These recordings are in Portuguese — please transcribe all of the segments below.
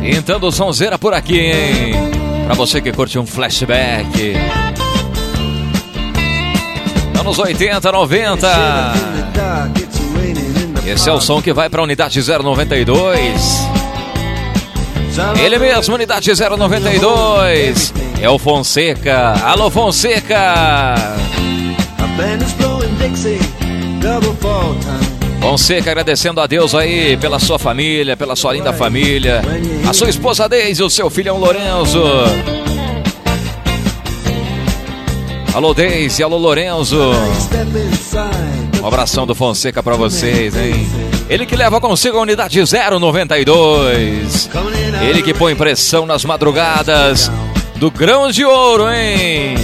Pintando sonzeira por aqui, hein? Pra você que curte um flashback. Anos 80, 90. Esse é o som que vai pra unidade 092. Ele mesmo, unidade 092. É o Fonseca. Alô, Fonseca. Fonseca agradecendo a Deus aí pela sua família, pela sua linda família. A sua esposa Deise e o seu filhão Lorenzo. Alô, Deise, alô, Lorenzo. Um abração do Fonseca pra vocês, hein? Ele que leva consigo a unidade 092. Ele que põe pressão nas madrugadas do Grão de Ouro, hein?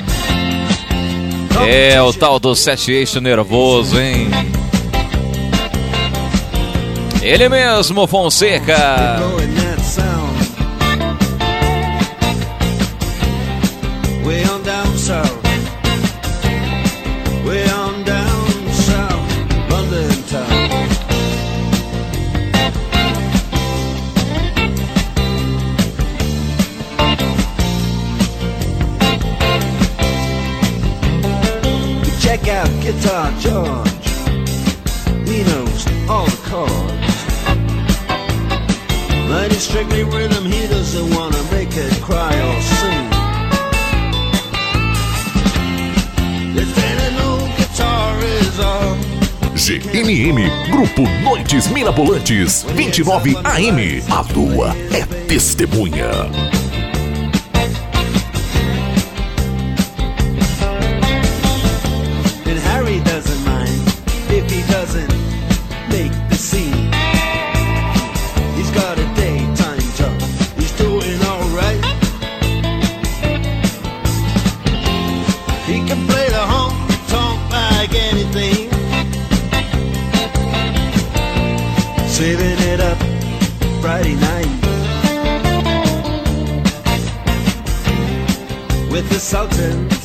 É o tal do 7 eixo nervoso, hein? Ele mesmo, Fonseca. Check out Guitar George. He knows all the chords. But it's strictly rhythm, he doesn't wanna make it cry or sing. If any no guitar is all. GNM, Grupo Noites Mirabolantes, 29 AM. A lua é testemunha. And Harry doesn't mind if he doesn't make the scene. He's got a daytime job, he's doing alright. He can play the honky-tonk like anything, saving it up Friday night with the Sultans,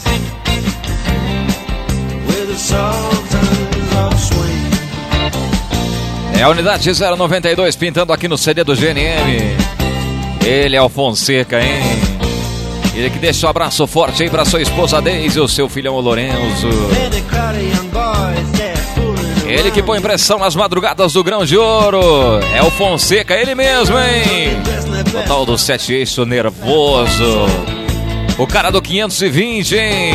with the Sultans of Swing. É a unidade 092 pintando aqui no CD do GNM. Ele é o Fonseca, hein? Ele que deixa um abraço forte aí pra sua esposa Deise e o seu filhão Lorenzo. Ele que põe pressão nas madrugadas do Grão de Ouro. É o Fonseca, ele mesmo, hein? O tal do 7 eixo nervoso. O cara do 520, hein?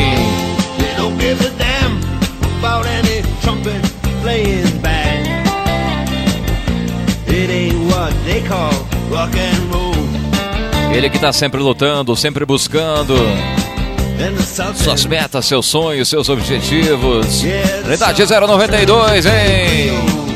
Ele que tá sempre lutando, sempre buscando suas metas, seus sonhos, seus objetivos. Unidade 092, hein?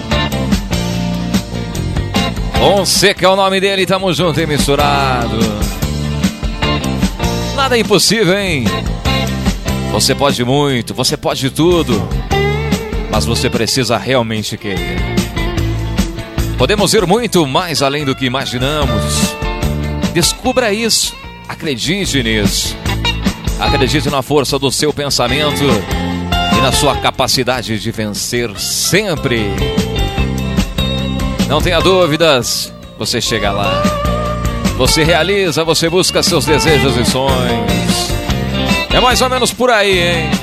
Fonseca é o nome dele, tamo junto e misturado. Nada é impossível, hein? Você pode muito, você pode tudo, mas você precisa realmente querer. Podemos ir muito mais além do que imaginamos. Descubra isso, acredite nisso. Acredite na força do seu pensamento e na sua capacidade de vencer sempre. Não tenha dúvidas, você chega lá. Você realiza, você busca seus desejos e sonhos. É mais ou menos por aí, hein?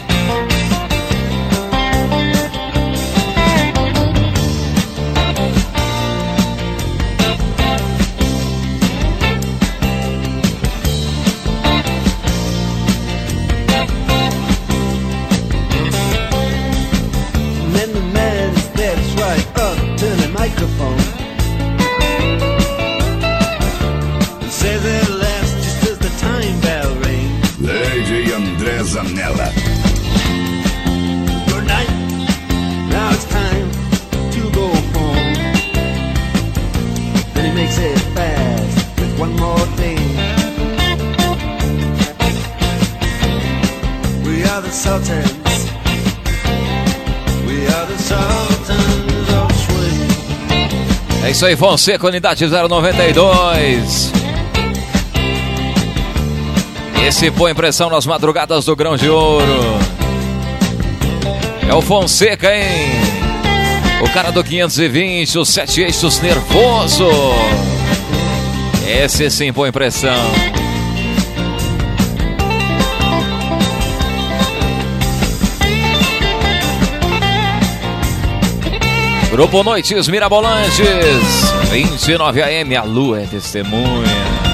Lady André Zanella. Good night, now it's time to go home. Then he makes it fast with one more thing. We are the Sultans, we are the Sultans of Swing. É isso aí, Fonseca, unidade 092. Esse põe pressão nas madrugadas do Grão de Ouro. É o Fonseca, hein? O cara do 520, os 7 eixos nervoso. Esse sim põe pressão. Grupo Noites Mirabolantes, 29 AM, a lua é testemunha.